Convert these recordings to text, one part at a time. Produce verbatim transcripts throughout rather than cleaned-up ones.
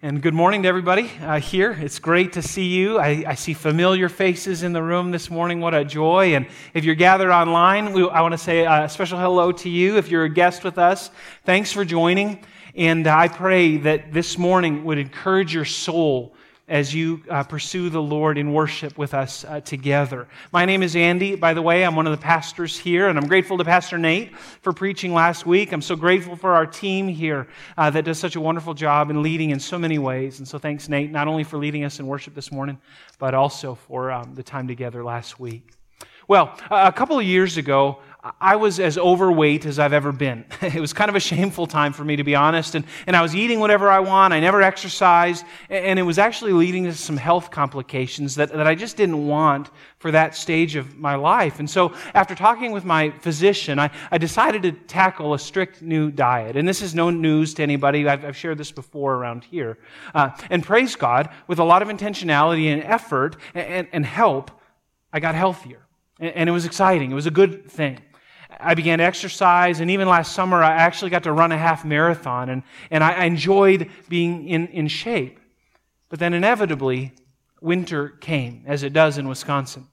And good morning to everybody uh, here. It's great to see you. I, I see familiar faces in the room this morning. What a joy. And if you're gathered online, we, I want to say a special hello to you. If you're a guest with us, thanks for joining. And I pray that this morning would encourage your soul as you uh, pursue the Lord in worship with us uh, together. My name is Andy, by the way. I'm one of the pastors here, and I'm grateful to Pastor Nate for preaching last week. I'm so grateful for our team here uh, that does such a wonderful job in leading in so many ways. And so thanks, Nate, not only for leading us in worship this morning, but also for um, the time together last week. Well, a couple of years ago, I was as overweight as I've ever been. It was kind of a shameful time for me, to be honest, and, and I was eating whatever I want. I never exercised, and it was actually leading to some health complications that, that I just didn't want for that stage of my life. And so after talking with my physician, I, I decided to tackle a strict new diet. And this is no news to anybody. I've, I've shared this before around here. Uh, and praise God, with a lot of intentionality and effort and, and help, I got healthier. And it was exciting. It was a good thing. I began to exercise, and even last summer, I actually got to run a half marathon, and, and I enjoyed being in, in shape. But then inevitably, winter came, as it does in Wisconsin.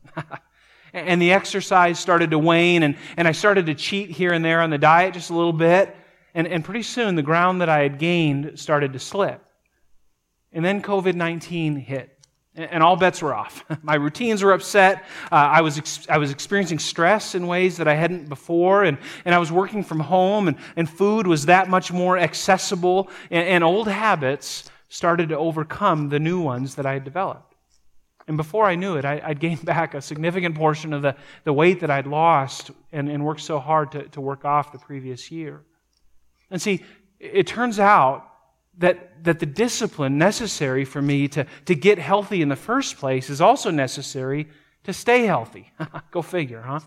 And the exercise started to wane, and, and I started to cheat here and there on the diet just a little bit, and, and pretty soon the ground that I had gained started to slip. And then covid nineteen hit. And all bets were off. My routines were upset. Uh, I was ex- I was experiencing stress in ways that I hadn't before, and, and I was working from home, and, and food was that much more accessible, and, and old habits started to overcome the new ones that I had developed. And before I knew it, I, I'd gained back a significant portion of the, the weight that I'd lost and, and worked so hard to, to work off the previous year. And see, it turns out that that the discipline necessary for me to, to get healthy in the first place is also necessary to stay healthy. Go figure, huh?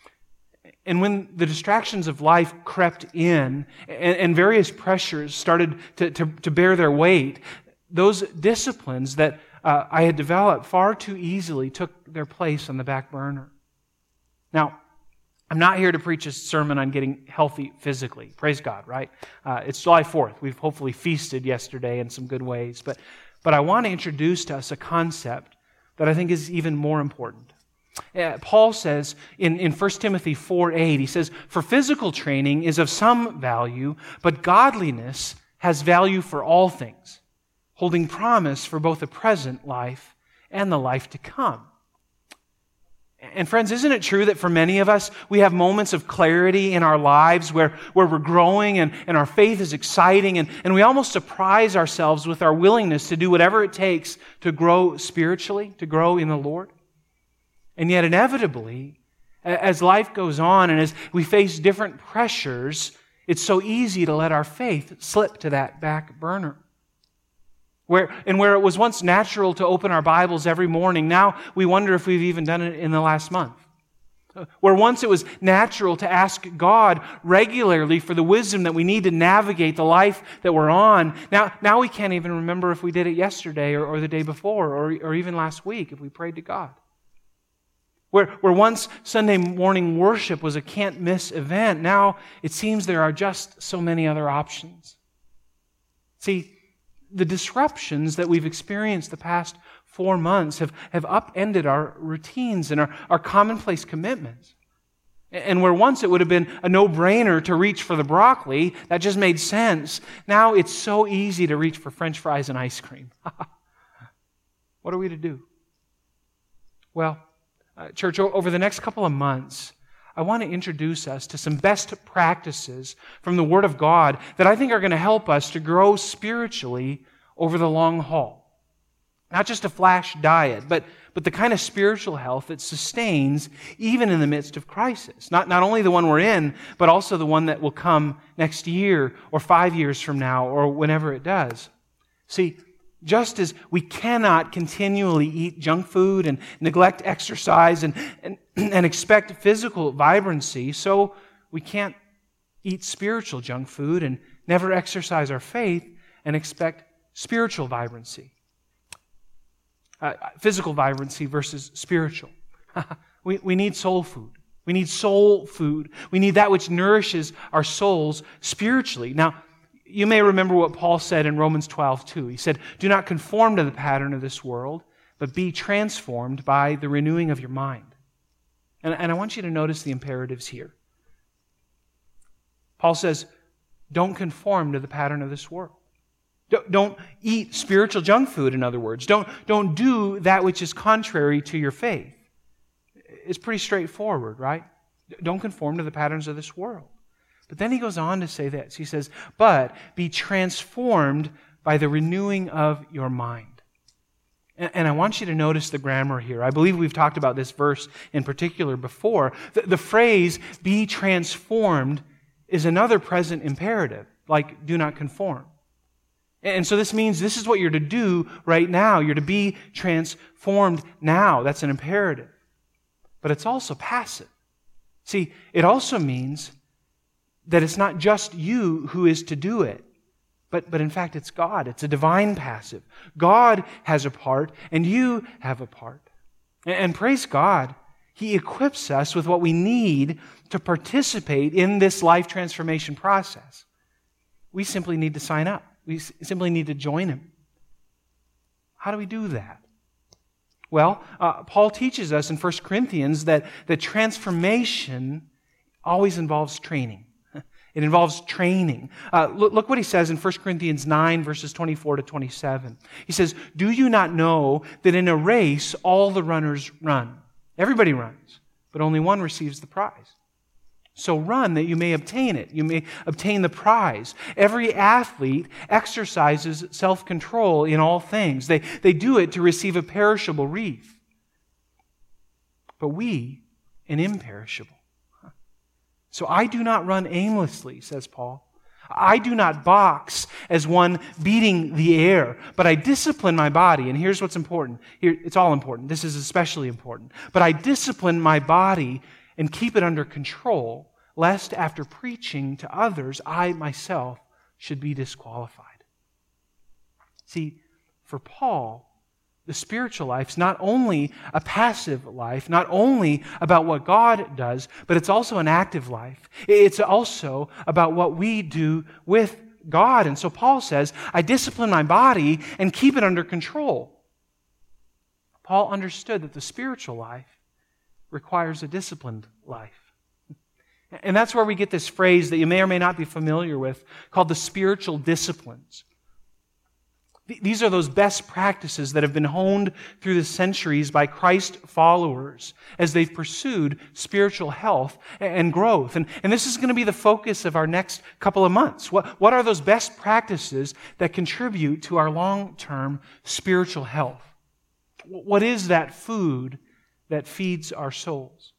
And when the distractions of life crept in and, and various pressures started to, to, to bear their weight, those disciplines that uh, I had developed far too easily took their place on the back burner. Now, I'm not here to preach a sermon on getting healthy physically. Praise God, right? Uh, it's July fourth. We've hopefully feasted yesterday in some good ways. But, but I want to introduce to us a concept that I think is even more important. Uh, Paul says in, in First Timothy four eight, he says, "For physical training is of some value, but godliness has value for all things, holding promise for both the present life and the life to come." And friends, isn't it true that for many of us, we have moments of clarity in our lives where, where we're growing and, and our faith is exciting, and, and we almost surprise ourselves with our willingness to do whatever it takes to grow spiritually, to grow in the Lord? And yet inevitably, as life goes on and as we face different pressures, it's so easy to let our faith slip to that back burner. Where, and where it was once natural to open our Bibles every morning, now we wonder if we've even done it in the last month. Where once it was natural to ask God regularly for the wisdom that we need to navigate the life that we're on, now, now we can't even remember if we did it yesterday or, or the day before or, or even last week if we prayed to God. Where, where once Sunday morning worship was a can't-miss event, now it seems there are just so many other options. See, the disruptions that we've experienced the past four months have, have upended our routines and our, our commonplace commitments. And where once it would have been a no-brainer to reach for the broccoli, that just made sense, now it's so easy to reach for French fries and ice cream. What are we to do? Well, uh, church, over the next couple of months, I want to introduce us to some best practices from the Word of God that I think are going to help us to grow spiritually over the long haul. Not just a flash diet, but, but the kind of spiritual health that sustains even in the midst of crisis. Not, not only the one we're in, but also the one that will come next year or five years from now or whenever it does. See, just as we cannot continually eat junk food and neglect exercise and, and, and expect physical vibrancy, so we can't eat spiritual junk food and never exercise our faith and expect spiritual vibrancy. Uh, physical vibrancy versus spiritual. we, we need soul food. We need soul food. We need that which nourishes our souls spiritually. Now, You may remember what Paul said in Romans twelve two. He said, "Do not conform to the pattern of this world, but be transformed by the renewing of your mind." And, and I want you to notice the imperatives here. Paul says, don't conform to the pattern of this world. Don't, don't eat spiritual junk food, in other words. Don't, don't do that which is contrary to your faith. It's pretty straightforward, right? Don't conform to the patterns of this world. But then he goes on to say this. He says, but be transformed by the renewing of your mind. And I want you to notice the grammar here. I believe we've talked about this verse in particular before. The, the phrase, be transformed, is another present imperative, like do not conform. And so this means this is what you're to do right now. You're to be transformed now. That's an imperative. But it's also passive. See, it also means that it's not just you who is to do it. But, but in fact, it's God. It's a divine passive. God has a part, and you have a part. And, and praise God, He equips us with what we need to participate in this life transformation process. We simply need to sign up. We simply need to join Him. How do we do that? Well, uh, Paul teaches us in First Corinthians that, that transformation always involves training. It involves training. Uh, look, look what he says in First Corinthians nine, verses twenty-four to twenty-seven. He says, do you not know that in a race all the runners run? Everybody runs, but only one receives the prize. So run that you may obtain it. You may obtain the prize. Every athlete exercises self-control in all things. They, they do it to receive a perishable wreath. But we, an imperishable. So I do not run aimlessly, says Paul. I do not box as one beating the air, but I discipline my body. And here's what's important. Here, it's all important. This is especially important. But I discipline my body and keep it under control, lest after preaching to others, I myself should be disqualified. See, for Paul, the spiritual life is not only a passive life, not only about what God does, but it's also an active life. It's also about what we do with God. And so Paul says, I discipline my body and keep it under control. Paul understood that the spiritual life requires a disciplined life. And that's where we get this phrase that you may or may not be familiar with called the spiritual disciplines. These are those best practices that have been honed through the centuries by Christ followers as they've pursued spiritual health and growth. And, and this is going to be the focus of our next couple of months. What, what are those best practices that contribute to our long-term spiritual health? What is that food that feeds our souls?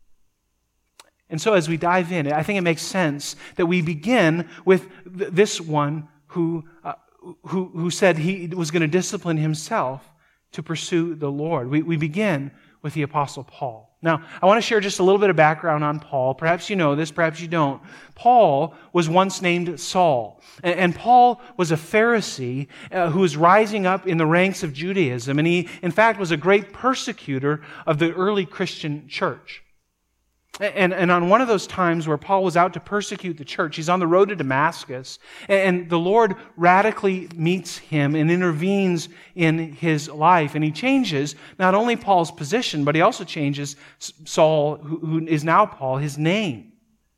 And so as we dive in, I think it makes sense that we begin with th- this one who... Uh, Who, who said he was going to discipline himself to pursue the Lord. We, we begin with the Apostle Paul. Now, I want to share just a little bit of background on Paul. Perhaps you know this, perhaps you don't. Paul was once named Saul. And, and Paul was a Pharisee uh, who was rising up in the ranks of Judaism. And he, in fact, was a great persecutor of the early Christian church. And, and on one of those times where Paul was out to persecute the church, he's on the road to Damascus, and the Lord radically meets him and intervenes in his life. And he changes not only Paul's position, but he also changes Saul, who, who is now Paul, his name.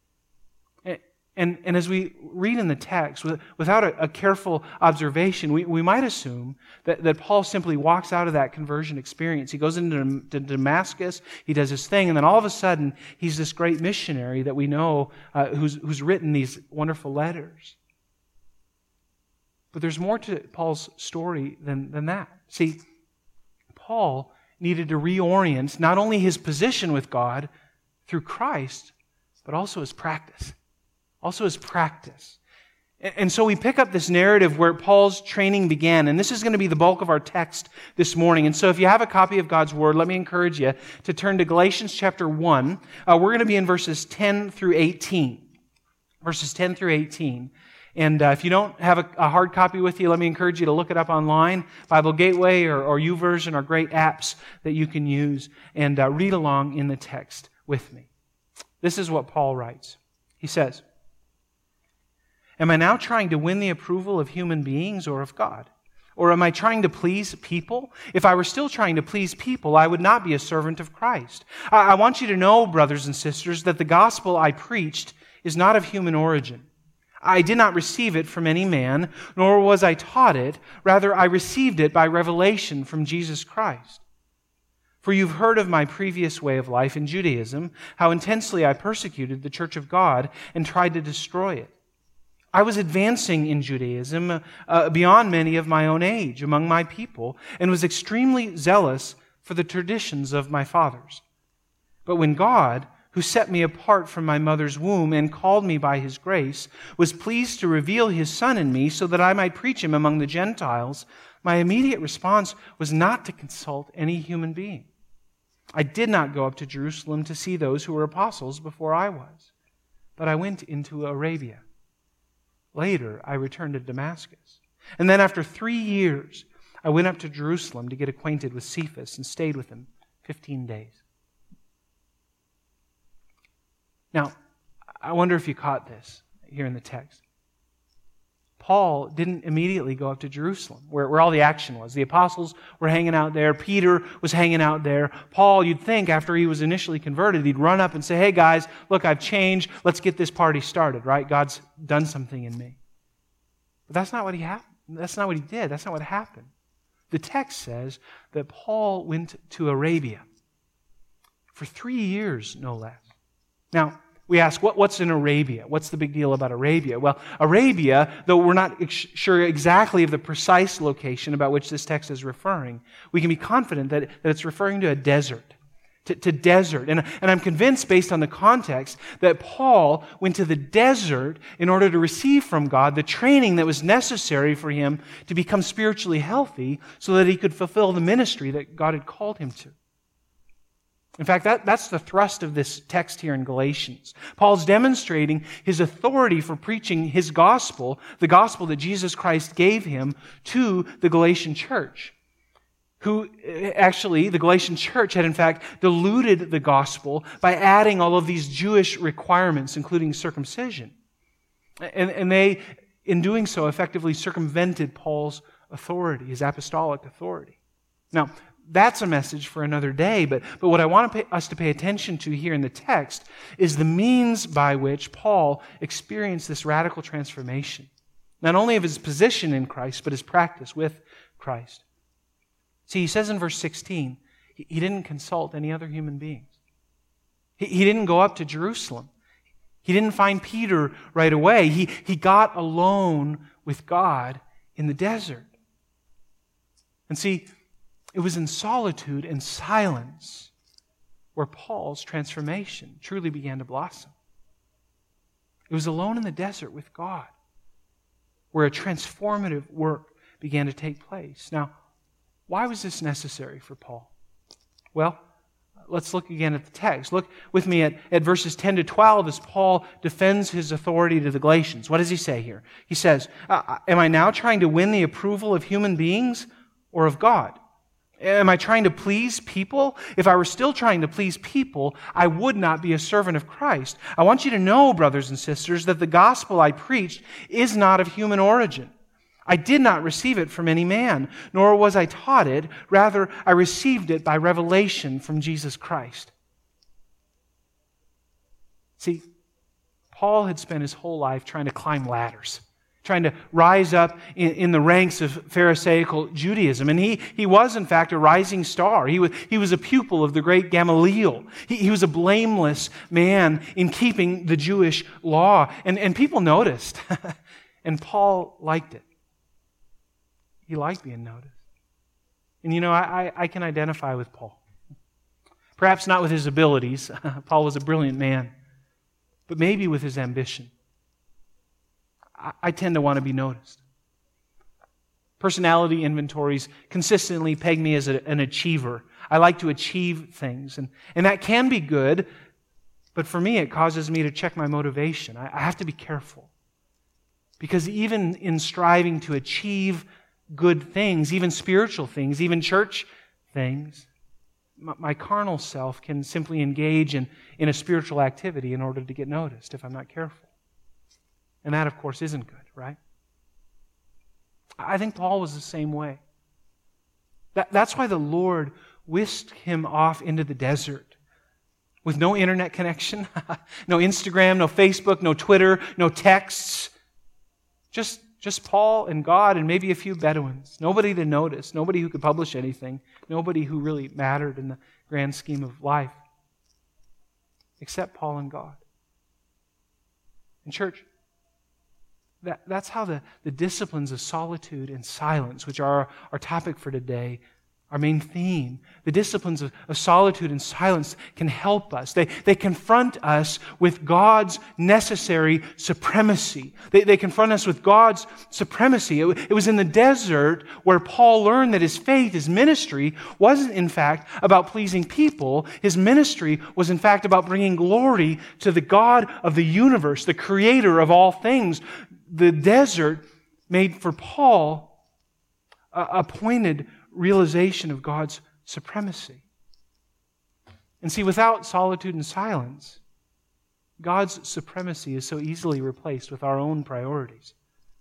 And, and as we read in the text, without a, a careful observation, we, we might assume that, that Paul simply walks out of that conversion experience. He goes into Damascus, he does his thing, and then all of a sudden, he's this great missionary that we know uh, who's, who's written these wonderful letters. But there's more to Paul's story than, than that. See, Paul needed to reorient not only his position with God through Christ, but also his practice. Also his practice. And so we pick up this narrative where Paul's training began, and this is going to be the bulk of our text this morning. And so if you have a copy of God's Word, let me encourage you to turn to Galatians chapter one. Uh, we're going to be in verses ten through eighteen. Verses ten through eighteen. And uh, if you don't have a, a hard copy with you, let me encourage you to look it up online. Bible Gateway or, or YouVersion are great apps that you can use, and uh, read along in the text with me. This is what Paul writes. He says, Am I now trying to win the approval of human beings or of God? Or am I trying to please people? If I were still trying to please people, I would not be a servant of Christ. I want you to know, brothers and sisters, that the gospel I preached is not of human origin. I did not receive it from any man, nor was I taught it. Rather, I received it by revelation from Jesus Christ. For you've heard of my previous way of life in Judaism, how intensely I persecuted the church of God and tried to destroy it. I was advancing in Judaism uh, beyond many of my own age among my people, and was extremely zealous for the traditions of my fathers. But when God, who set me apart from my mother's womb and called me by His grace, was pleased to reveal His Son in me so that I might preach Him among the Gentiles, my immediate response was not to consult any human being. I did not go up to Jerusalem to see those who were apostles before I was, but I went into Arabia. Later, I returned to Damascus. And then after three years, I went up to Jerusalem to get acquainted with Cephas and stayed with him fifteen days. Now, I wonder if you caught this here in the text. Paul didn't immediately go up to Jerusalem, where, where all the action was. The apostles were hanging out there. Peter was hanging out there. Paul, you'd think after he was initially converted, he'd run up and say, hey guys, look, I've changed. Let's get this party started, right? God's done something in me. But that's not what he happened. That's not what he did. That's not what happened. The text says that Paul went to Arabia for three years, no less. Now, we ask, what, what's in Arabia? What's the big deal about Arabia? Well, Arabia, though we're not ex- sure exactly of the precise location about which this text is referring, we can be confident that, that it's referring to a desert, to, to desert. And, and I'm convinced, based on the context, that Paul went to the desert in order to receive from God the training that was necessary for him to become spiritually healthy so that he could fulfill the ministry that God had called him to. In fact, that, that's the thrust of this text here in Galatians. Paul's demonstrating his authority for preaching his gospel, the gospel that Jesus Christ gave him, to the Galatian church, who actually, the Galatian church had in fact diluted the gospel by adding all of these Jewish requirements, including circumcision. And, and they, in doing so, effectively circumvented Paul's authority, his apostolic authority. Now, that's a message for another day, but, but what I want to pay, us to pay attention to here in the text is the means by which Paul experienced this radical transformation, not only of his position in Christ, but his practice with Christ. See, he says in verse sixteen, he, he didn't consult any other human beings. He, he didn't go up to Jerusalem. He didn't find Peter right away. He, he got alone with God in the desert. And see, it was in solitude and silence where Paul's transformation truly began to blossom. It was alone in the desert with God where a transformative work began to take place. Now, why was this necessary for Paul? Well, let's look again at the text. Look with me at, at verses ten to twelve as Paul defends his authority to the Galatians. What does he say here? He says, am I now trying to win the approval of human beings or of God? Am I trying to please people? If I were still trying to please people, I would not be a servant of Christ. I want you to know, brothers and sisters, that the gospel I preached is not of human origin. I did not receive it from any man, nor was I taught it. Rather, I received it by revelation from Jesus Christ. See, Paul had spent his whole life trying to climb ladders, trying to rise up in, in the ranks of Pharisaical Judaism. And he, he was, in fact, a rising star. He was, he was a pupil of the great Gamaliel. He, he was a blameless man in keeping the Jewish law. And, and people noticed. And Paul liked it. He liked being noticed. And you know, I, I can identify with Paul. Perhaps not with his abilities. Paul was a brilliant man. But maybe with his ambition. I tend to want to be noticed. Personality inventories consistently peg me as a, an achiever. I like to achieve things, and, and that can be good, but for me it causes me to check my motivation. I, I have to be careful. Because even in striving to achieve good things, even spiritual things, even church things, my, my carnal self can simply engage in, in a spiritual activity in order to get noticed if I'm not careful. And that, of course, isn't good, right? I think Paul was the same way. That, that's why the Lord whisked him off into the desert with no internet connection, no Instagram, no Facebook, no Twitter, no texts. Just, just Paul and God and maybe a few Bedouins. Nobody to notice, nobody who could publish anything, nobody who really mattered in the grand scheme of life, except Paul and God. And church, that, that's how the, the disciplines of solitude and silence, which are our, our topic for today, our main theme, the disciplines of, of solitude and silence can help us. They, they confront us with God's necessary supremacy. They, they confront us with God's supremacy. It, it was in the desert where Paul learned that his faith, his ministry, wasn't in fact about pleasing people. His ministry was in fact about bringing glory to the God of the universe, the creator of all things. The desert made for Paul a, a pointed realization of God's supremacy. And see, without solitude and silence, God's supremacy is so easily replaced with our own priorities.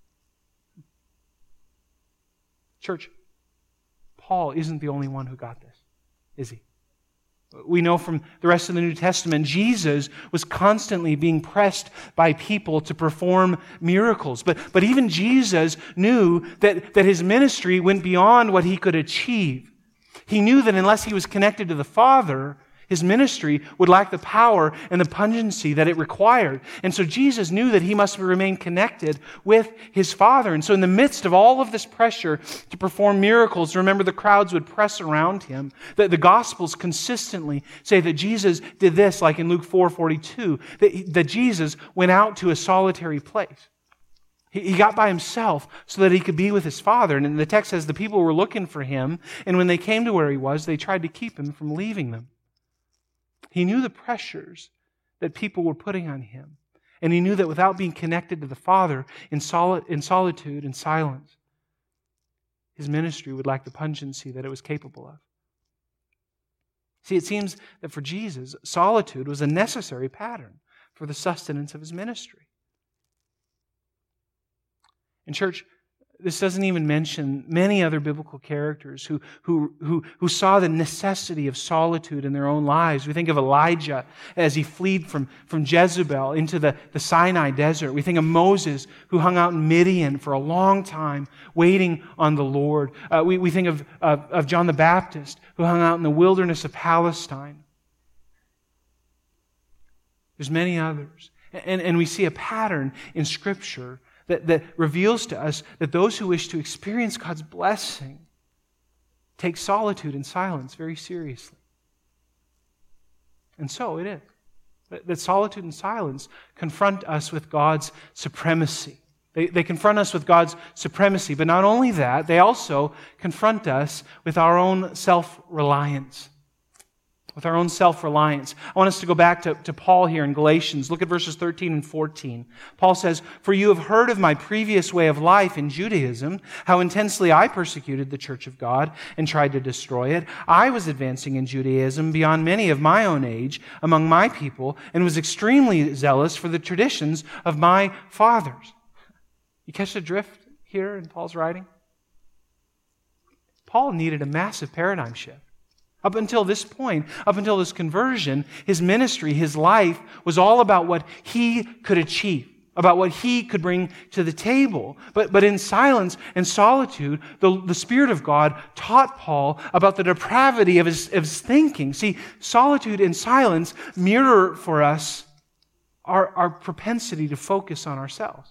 Church, Paul isn't the only one who got this, is he? We know from the rest of the New Testament, Jesus was constantly being pressed by people to perform miracles. But, but even Jesus knew that, that his ministry went beyond what he could achieve. He knew that unless he was connected to the Father, his ministry would lack the power and the pungency that it required. And so Jesus knew that he must remain connected with his Father. And so in the midst of all of this pressure to perform miracles, remember the crowds would press around him. The, the Gospels consistently say that Jesus did this, like in Luke four forty-two, that, that Jesus went out to a solitary place. He, he got by himself so that he could be with his Father. And the text says the people were looking for him, and when they came to where he was, they tried to keep him from leaving them. He knew the pressures that people were putting on him. And he knew that without being connected to the Father in, soli- in solitude and silence, his ministry would lack the pungency that it was capable of. See, it seems that for Jesus, solitude was a necessary pattern for the sustenance of his ministry. And church, this doesn't even mention many other biblical characters who, who, who, who saw the necessity of solitude in their own lives. We think of Elijah as he fled from, from Jezebel into the, the Sinai desert. We think of Moses who hung out in Midian for a long time waiting on the Lord. Uh, we, we think of, of, of John the Baptist who hung out in the wilderness of Palestine. There's many others. And, and we see a pattern in Scripture That, that reveals to us that those who wish to experience God's blessing take solitude and silence very seriously. And so it is. That, that solitude and silence confront us with God's supremacy. They, they confront us with God's supremacy. But not only that, they also confront us with our own self-reliance. With our own self-reliance. I want us to go back to, to Paul here in Galatians. Look at verses thirteen and fourteen. Paul says, "For you have heard of my previous way of life in Judaism, how intensely I persecuted the church of God and tried to destroy it. I was advancing in Judaism beyond many of my own age among my people and was extremely zealous for the traditions of my fathers." You catch the drift here in Paul's writing? Paul needed a massive paradigm shift. Up until this point, up until this conversion, his ministry, his life was all about what he could achieve, about what he could bring to the table. But, but in silence and solitude, the, the Spirit of God taught Paul about the depravity of his, of his thinking. See, solitude and silence mirror for us our, our propensity to focus on ourselves.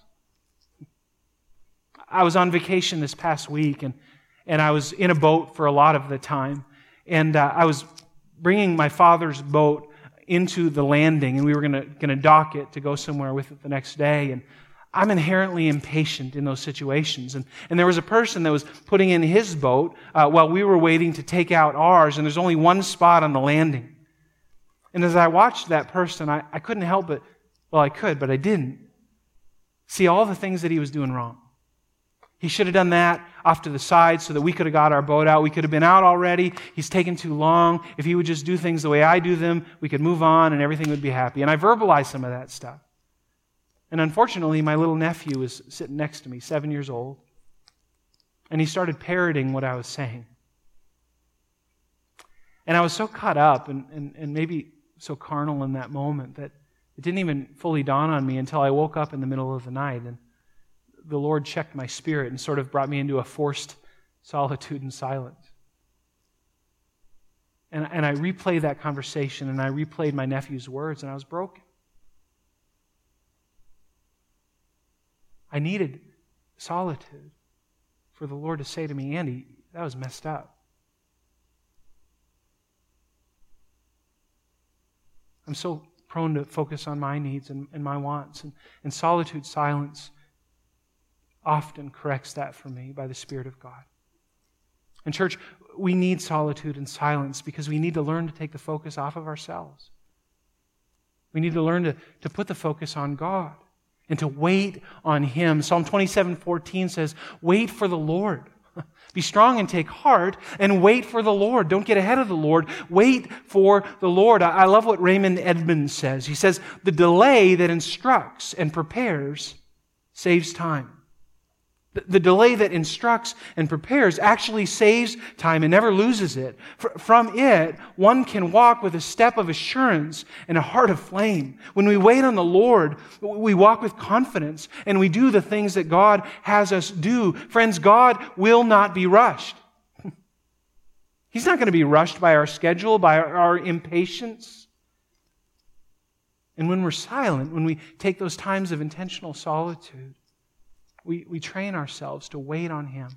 I was on vacation this past week, and, and I was in a boat for a lot of the time. And uh, I was bringing my father's boat into the landing, and we were going to going to dock it to go somewhere with it the next day. And I'm inherently impatient in those situations. And, and there was a person that was putting in his boat uh, while we were waiting to take out ours, and there's only one spot on the landing. And as I watched that person, I, I couldn't help but, well, I could, but I didn't, see all the things that he was doing wrong. He should have done that off to the side so that we could have got our boat out. We could have been out already. He's taken too long. If he would just do things the way I do them, we could move on and everything would be happy. And I verbalized some of that stuff. And unfortunately, my little nephew was sitting next to me, seven years old, and he started parroting what I was saying. And I was so caught up and, and, and maybe so carnal in that moment that it didn't even fully dawn on me until I woke up in the middle of the night and the Lord checked my spirit and sort of brought me into a forced solitude and silence. And, and I replayed that conversation and I replayed my nephew's words and I was broken. I needed solitude for the Lord to say to me, Andy, that was messed up. I'm so prone to focus on my needs and, and my wants. And, and solitude, silence, often corrects that for me by the Spirit of God. And church, we need solitude and silence because we need to learn to take the focus off of ourselves. We need to learn to, to put the focus on God and to wait on Him. Psalm twenty-seven fourteen says, wait for the Lord. Be strong and take heart and wait for the Lord. Don't get ahead of the Lord. Wait for the Lord. I love what Raymond Edmonds says. He says, the delay that instructs and prepares saves time. The delay that instructs and prepares actually saves time and never loses it. From it, one can walk with a step of assurance and a heart of flame. When we wait on the Lord, we walk with confidence and we do the things that God has us do. Friends, God will not be rushed. He's not going to be rushed by our schedule, by our impatience. And when we're silent, when we take those times of intentional solitude, We, we train ourselves to wait on Him.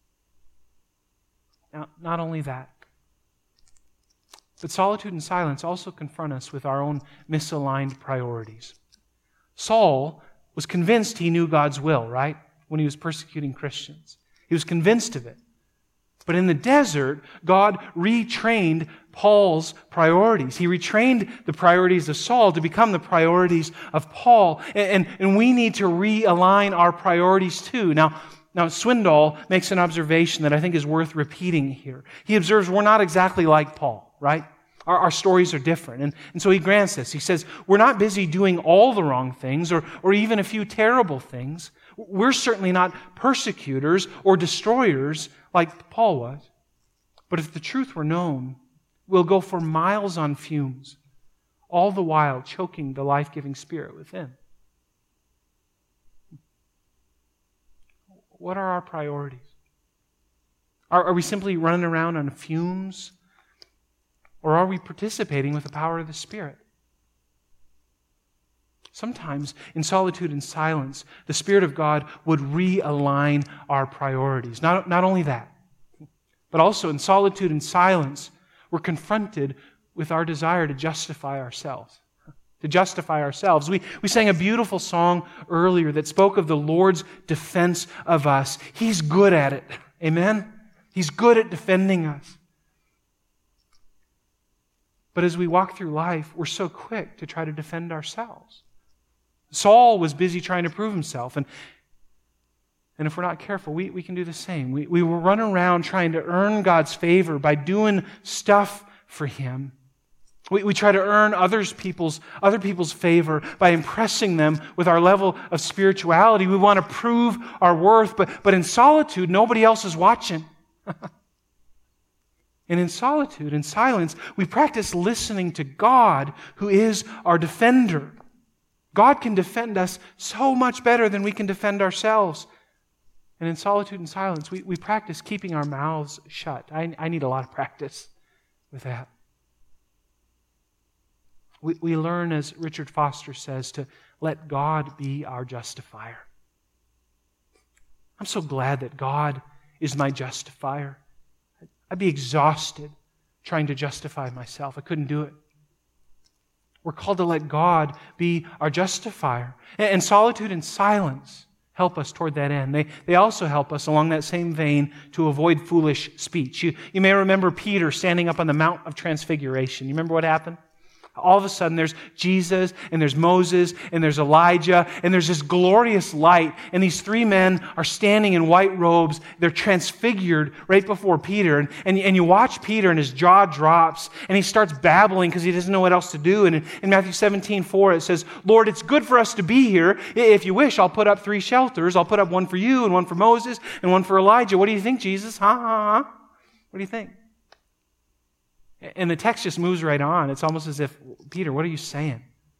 Now, not only that, but solitude and silence also confront us with our own misaligned priorities. Saul was convinced he knew God's will, right? When he was persecuting Christians. He was convinced of it. But in the desert, God retrained Paul's priorities. He retrained the priorities of Saul to become the priorities of Paul. And, and, and we need to realign our priorities too. Now, now, Swindoll makes an observation that I think is worth repeating here. He observes we're not exactly like Paul, right? Our, our stories are different. And, and so he grants this. He says, we're not busy doing all the wrong things or, or even a few terrible things. We're certainly not persecutors or destroyers like Paul was. But if the truth were known, we'll go for miles on fumes, all the while choking the life-giving Spirit within. What are our priorities? Are, are we simply running around on fumes? Or are we participating with the power of the Spirit? Sometimes, in solitude and silence, the Spirit of God would realign our priorities. Not, not only that, but also in solitude and silence, we're confronted with our desire to justify ourselves. To justify ourselves. We, we sang a beautiful song earlier that spoke of the Lord's defense of us. He's good at it. Amen? He's good at defending us. But as we walk through life, we're so quick to try to defend ourselves. Saul was busy trying to prove himself. And, and if we're not careful, we, we can do the same. We, we will run around trying to earn God's favor by doing stuff for Him. We, we try to earn others people's, other people's favor by impressing them with our level of spirituality. We want to prove our worth, but, but in solitude, nobody else is watching. And in solitude, in silence, we practice listening to God, who is our defender. God can defend us so much better than we can defend ourselves. And in solitude and silence, we, we practice keeping our mouths shut. I, I need a lot of practice with that. We, we learn, as Richard Foster says, to let God be our justifier. I'm so glad that God is my justifier. I'd be exhausted trying to justify myself. I couldn't do it. We're called to let God be our justifier. And solitude and silence help us toward that end. They, they also help us along that same vein to avoid foolish speech. You, you may remember Peter standing up on the Mount of Transfiguration. You remember what happened? All of a sudden, there's Jesus, and there's Moses, and there's Elijah, and there's this glorious light, and these three men are standing in white robes. They're transfigured right before Peter, and, and, and you watch Peter, and his jaw drops, and he starts babbling because he doesn't know what else to do. And in, in Matthew seventeen four, it says, Lord, it's good for us to be here. If you wish, I'll put up three shelters. I'll put up one for you, and one for Moses, and one for Elijah. What do you think, Jesus? Huh? huh, huh? What do you think? And the text just moves right on. It's almost as if, Peter, what are you saying?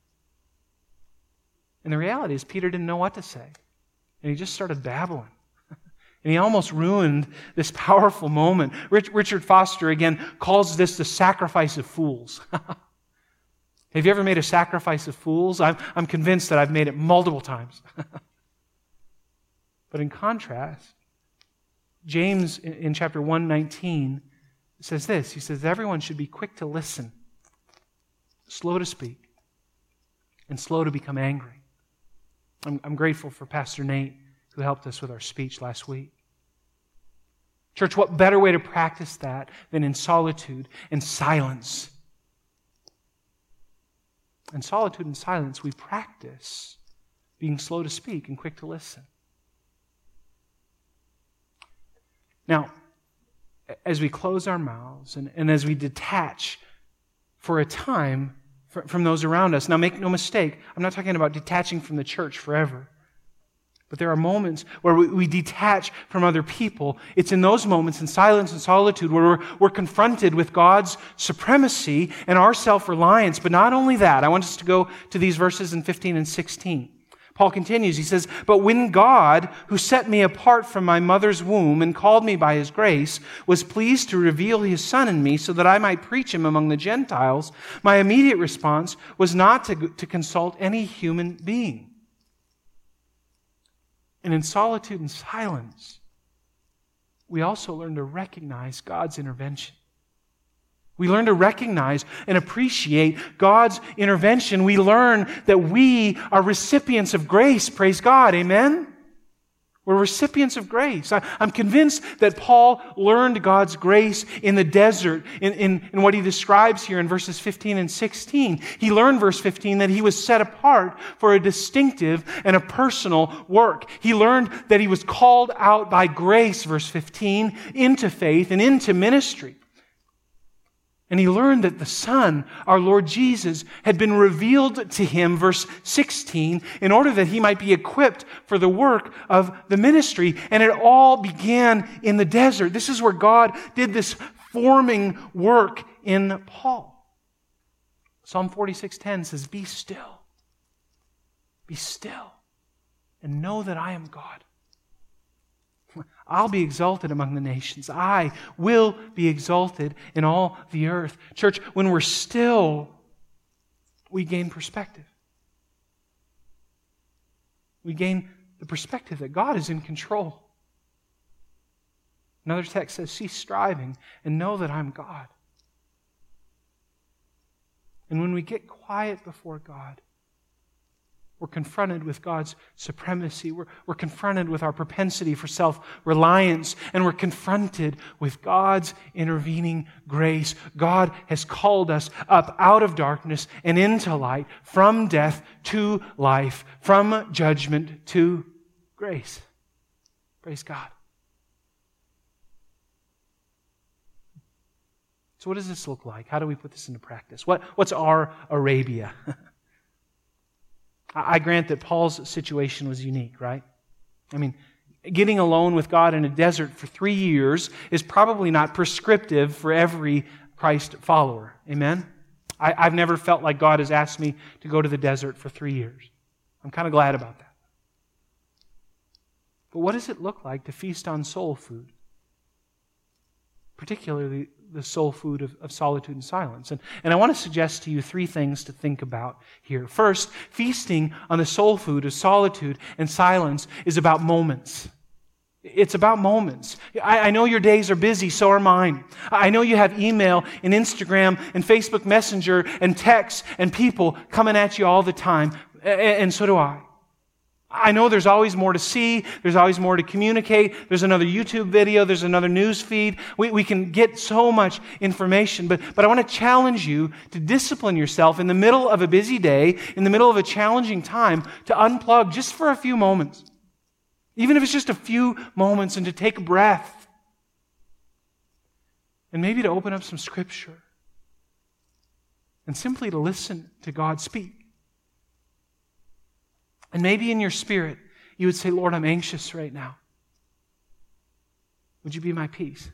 And the reality is Peter didn't know what to say. And he just started babbling. And he almost ruined this powerful moment. Rich, Richard Foster, again, calls this the sacrifice of fools. Have you ever made a sacrifice of fools? I'm, I'm convinced that I've made it multiple times. But in contrast, James in, in chapter one nineteen says this. He says, everyone should be quick to listen, slow to speak, and slow to become angry. I'm, I'm grateful for Pastor Nate, who helped us with our speech last week. Church, what better way to practice that than in solitude and silence? In solitude and silence, we practice being slow to speak and quick to listen. Now, as we close our mouths and, and as we detach for a time fr- from those around us, now make no mistake, I'm not talking about detaching from the church forever. But there are moments where we, we detach from other people. It's in those moments, in silence and solitude, where we're, we're confronted with God's supremacy and our self-reliance. But not only that, I want us to go to these verses in fifteen and sixteen. Paul continues, he says, but when God, who set me apart from my mother's womb and called me by His grace, was pleased to reveal His Son in me so that I might preach Him among the Gentiles, my immediate response was not to, to consult any human being. And in solitude and silence, we also learn to recognize God's intervention. We learn to recognize and appreciate God's intervention. We learn that we are recipients of grace. Praise God. Amen? We're recipients of grace. I, I'm convinced that Paul learned God's grace in the desert in, in, in what he describes here in verses fifteen and sixteen. He learned, verse fifteen, that he was set apart for a distinctive and a personal work. He learned that he was called out by grace, verse fifteen, into faith and into ministry. And he learned that the Son, our Lord Jesus, had been revealed to him, verse sixteen, in order that he might be equipped for the work of the ministry. And it all began in the desert. This is where God did this forming work in Paul. Psalm forty-six ten says, be still, be still, and know that I am God. I'll be exalted among the nations. I will be exalted in all the earth. Church, when we're still, we gain perspective. We gain the perspective that God is in control. Another text says, cease striving and know that I'm God. And when we get quiet before God, we're confronted with God's supremacy. We're, we're confronted with our propensity for self-reliance. And we're confronted with God's intervening grace. God has called us up out of darkness and into light, from death to life, from judgment to grace. Praise God. So what does this look like? How do we put this into practice? What, what's our Arabia? I grant that Paul's situation was unique, right? I mean, getting alone with God in a desert for three years is probably not prescriptive for every Christ follower. Amen? I, I've never felt like God has asked me to go to the desert for three years. I'm kind of glad about that. But what does it look like to feast on soul food? Particularly the soul food of, of solitude and silence. And, and I want to suggest to you three things to think about here. First, feasting on the soul food of solitude and silence is about moments. It's about moments. I, I know your days are busy, so are mine. I know you have email and Instagram and Facebook Messenger and texts and people coming at you all the time, and, and so do I. I know there's always more to see. There's always more to communicate. There's another YouTube video. There's another news feed. We, we can get so much information. But, but I want to challenge you to discipline yourself in the middle of a busy day, in the middle of a challenging time, to unplug just for a few moments. Even if it's just a few moments, and to take a breath. And maybe to open up some Scripture. And simply to listen to God speak. And maybe in your spirit, you would say, Lord, I'm anxious right now. Would you be my peace?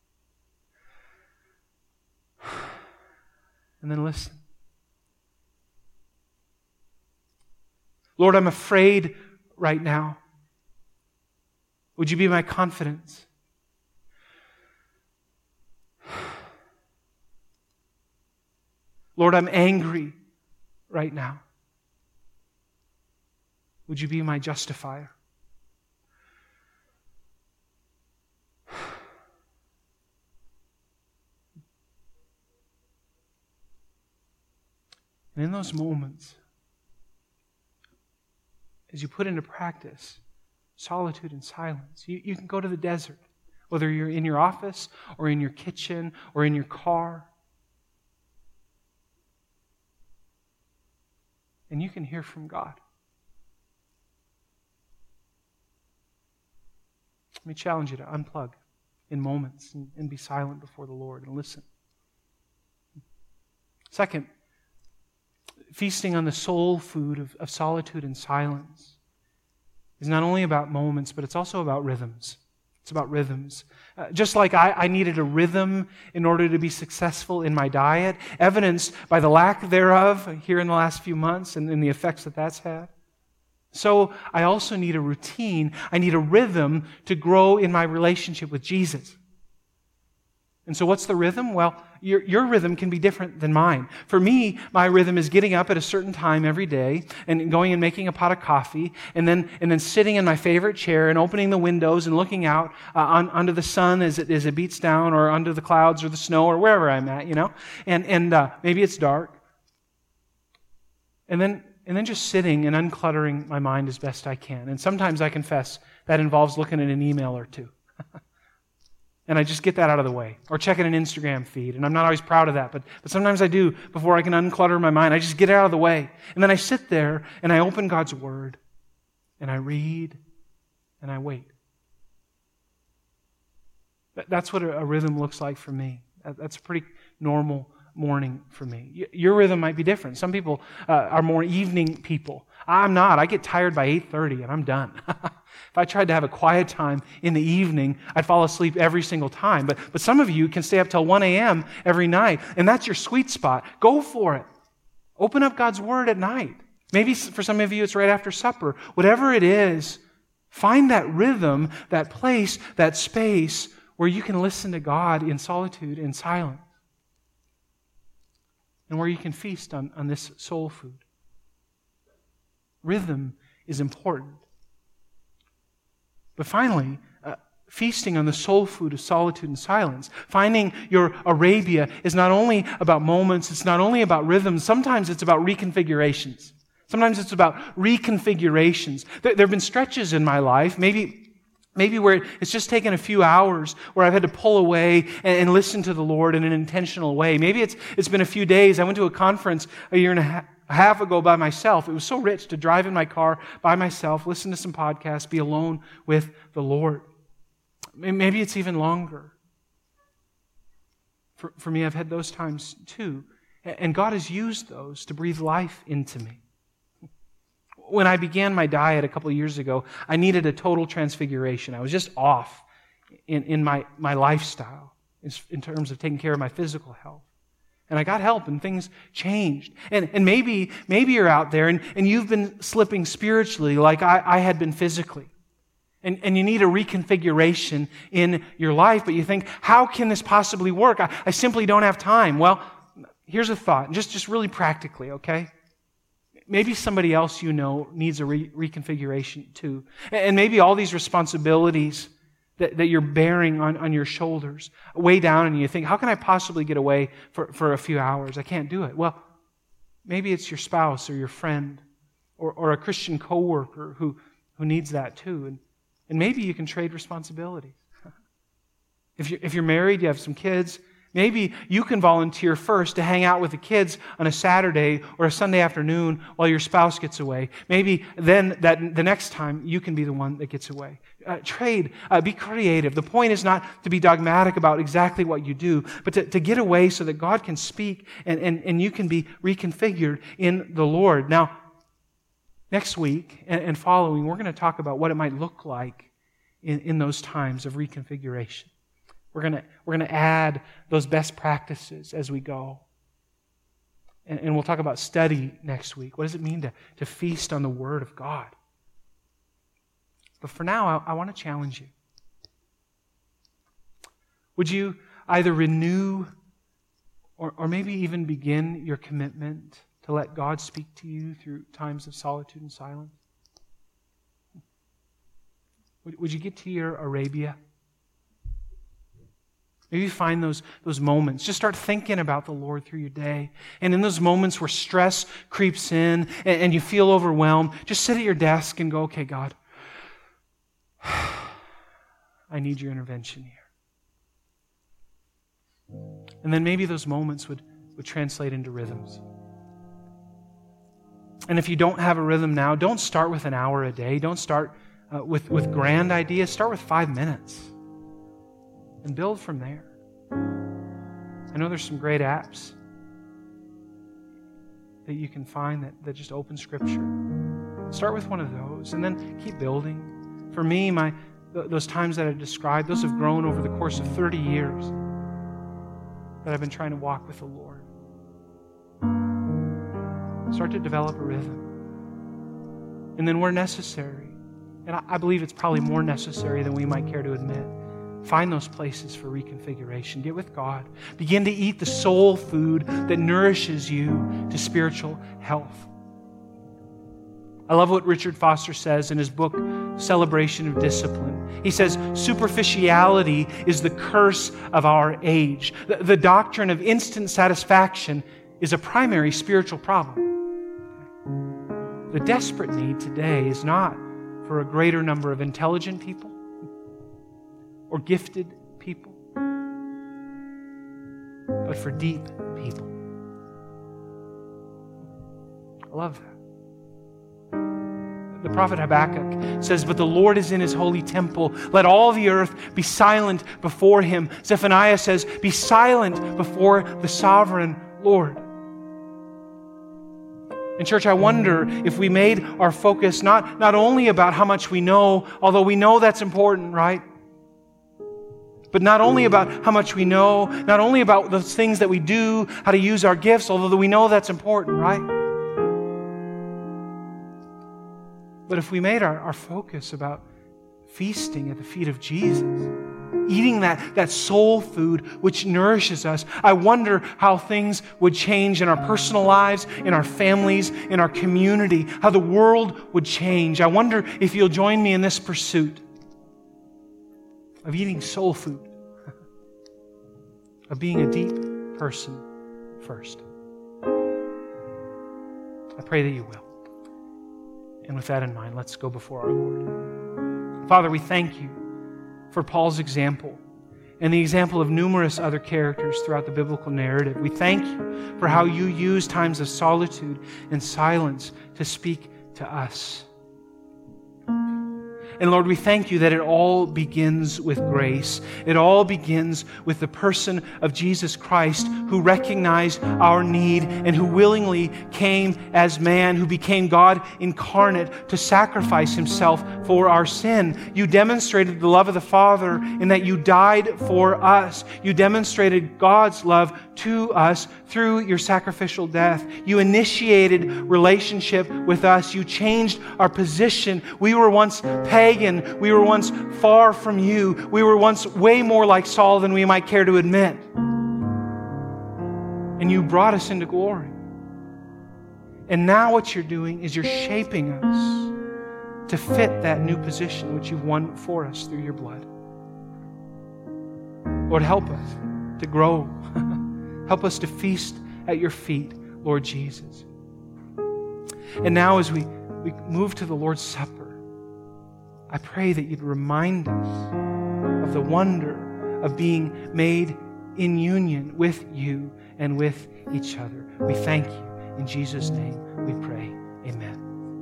And then listen. Lord, I'm afraid right now. Would you be my confidence? Lord, I'm angry right now. Would you be my justifier? And in those moments, as you put into practice solitude and silence, you, you can go to the desert, whether you're in your office or in your kitchen or in your car, and you can hear from God. Let me challenge you to unplug in moments and, and be silent before the Lord and listen. Second, feasting on the soul food of, of solitude and silence is not only about moments, but it's also about rhythms. It's about rhythms. Uh, just like I, I needed a rhythm in order to be successful in my diet, evidenced by the lack thereof here in the last few months and, and the effects that that's had. So I also need a routine. I need a rhythm to grow in my relationship with Jesus. And so what's the rhythm? Well, your, your rhythm can be different than mine. For me, my rhythm is getting up at a certain time every day and going and making a pot of coffee and then and then sitting in my favorite chair and opening the windows and looking out uh, on, under the sun as it, as it beats down, or under the clouds or the snow or wherever I'm at, you know. And, and uh, maybe it's dark. And then And then just sitting and uncluttering my mind as best I can. And sometimes I confess that involves looking at an email or two. And I just get that out of the way. Or checking an Instagram feed. And I'm not always proud of that, but, but sometimes I do before I can unclutter my mind. I just get it out of the way. And then I sit there and I open God's Word. And I read. And I wait. That, that's what a, a rhythm looks like for me. That, that's a pretty normal morning for me. Your rhythm might be different. Some people uh, are more evening people. I'm not. I get tired by eight thirty and I'm done. If I tried to have a quiet time in the evening, I'd fall asleep every single time. But, but some of you can stay up till one a.m. every night, and that's your sweet spot. Go for it. Open up God's Word at night. Maybe for some of you it's right after supper. Whatever it is, find that rhythm, that place, that space where you can listen to God in solitude and silence. And where you can feast on, on this soul food. Rhythm is important. But finally, uh, feasting on the soul food of solitude and silence, finding your Arabia is not only about moments, it's not only about rhythms, sometimes it's about reconfigurations. Sometimes it's about reconfigurations. There, there have been stretches in my life, maybe Maybe where it's just taken a few hours where I've had to pull away and, and listen to the Lord in an intentional way. Maybe it's it's been a few days. I went to a conference a year and a half, a half ago by myself. It was so rich to drive in my car by myself, listen to some podcasts, be alone with the Lord. Maybe it's even longer. For, for me, I've had those times too. And God has used those to breathe life into me. When I began my diet a couple of years ago, I needed a total transfiguration. I was just off in, in my, my lifestyle in terms of taking care of my physical health. And I got help and things changed. And, and maybe, maybe you're out there and, and you've been slipping spiritually like I, I had been physically. And, and you need a reconfiguration in your life, but you think, how can this possibly work? I, I simply don't have time. Well, here's a thought, just, just really practically, okay? Maybe somebody else you know needs a re- reconfiguration too. And maybe all these responsibilities that, that you're bearing on, on your shoulders weigh down and you think, how can I possibly get away for, for a few hours? I can't do it. Well, maybe it's your spouse or your friend or, or a Christian coworker who, who needs that too. And, and maybe you can trade responsibilities. If you're, if you're married, you have some kids, maybe you can volunteer first to hang out with the kids on a Saturday or a Sunday afternoon while your spouse gets away. Maybe then that the next time you can be the one that gets away. Uh, trade, uh, be creative. The point is not to be dogmatic about exactly what you do, but to, to get away so that God can speak and, and, and you can be reconfigured in the Lord. Now, next week and, and following, we're going to talk about what it might look like in, in those times of reconfiguration. We're going to we're going to add those best practices as we go. And, and we'll talk about study next week. What does it mean to, to feast on the Word of God? But for now, I, I want to challenge you. Would you either renew or, or maybe even begin your commitment to let God speak to you through times of solitude and silence? Would, would you get to your Arabia? Maybe find those, those moments. Just start thinking about the Lord through your day. And in those moments where stress creeps in and, and you feel overwhelmed, just sit at your desk and go, okay, God, I need your intervention here. And then maybe those moments would, would translate into rhythms. And if you don't have a rhythm now, don't start with an hour a day. Don't start uh, with, with grand ideas. Start with five minutes. And build from there. I know there's some great apps that you can find that, that just open Scripture. Start with one of those and then keep building. For me, my th- those times that I described, those have grown over the course of thirty years that I've been trying to walk with the Lord. Start to develop a rhythm. And then where necessary, and I, I believe it's probably more necessary than we might care to admit, find those places for reconfiguration. Get with God. Begin to eat the soul food that nourishes you to spiritual health. I love what Richard Foster says in his book, Celebration of Discipline. He says, superficiality is the curse of our age. The, the doctrine of instant satisfaction is a primary spiritual problem. The desperate need today is not for a greater number of intelligent people or gifted people, but for deep people. I love that. The prophet Habakkuk says, but the Lord is in His holy temple. Let all the earth be silent before Him. Zephaniah says, be silent before the sovereign Lord. And church, I wonder if we made our focus not, not only about how much we know, although we know that's important, right? But not only about how much we know, not only about those things that we do, how to use our gifts, although we know that's important, right? But if we made our, our focus about feasting at the feet of Jesus, eating that, that soul food which nourishes us, I wonder how things would change in our personal lives, in our families, in our community, how the world would change. I wonder if you'll join me in this pursuit of eating soul food, of being a deep person first. I pray that you will. And with that in mind, let's go before our Lord. Father, we thank you for Paul's example and the example of numerous other characters throughout the biblical narrative. We thank you for how you use times of solitude and silence to speak to us. And Lord, we thank you that it all begins with grace. It all begins with the person of Jesus Christ, who recognized our need and who willingly came as man, who became God incarnate to sacrifice Himself for our sin. You demonstrated the love of the Father in that you died for us. You demonstrated God's love to us through your sacrificial death. You initiated relationship with us. You changed our position. We were once pagan. We were once far from you. We were once way more like Saul than we might care to admit. And you brought us into glory. And now what you're doing is you're shaping us to fit that new position which you've won for us through your blood. Lord, help us to grow. Help us to feast at your feet, Lord Jesus. And now as we, we move to the Lord's Supper, I pray that you'd remind us of the wonder of being made in union with you and with each other. We thank you. In Jesus' name we pray. Amen.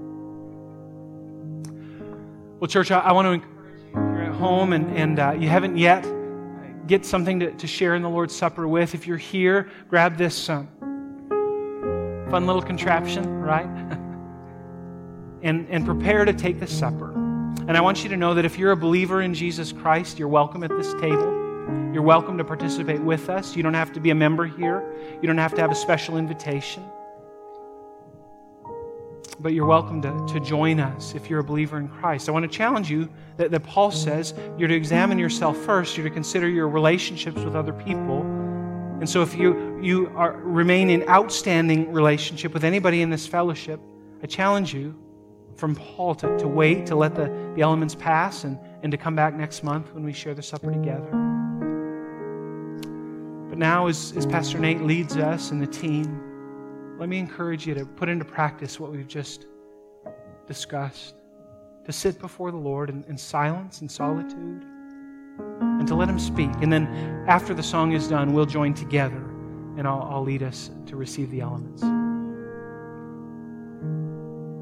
Well, church, I, I want to encourage you, if you're at home and, and uh, you haven't yet, get something to, to share in the Lord's Supper with. If you're here, grab this um, fun little contraption, right? and, and prepare to take the supper. And I want you to know that if you're a believer in Jesus Christ, you're welcome at this table. You're welcome to participate with us. You don't have to be a member here. You don't have to have a special invitation. But you're welcome to, to join us if you're a believer in Christ. I want to challenge you that, that Paul says you're to examine yourself first. You're to consider your relationships with other people. And so if you, you are, remain in outstanding relationship with anybody in this fellowship, I challenge you from Paul to, to wait, to let the, the elements pass, and, and to come back next month when we share the supper together. But now, as, as Pastor Nate leads us and the team, let me encourage you to put into practice what we've just discussed, to sit before the Lord in, in silence and solitude, and to let Him speak. And then after the song is done, we'll join together, and I'll, I'll lead us to receive the elements.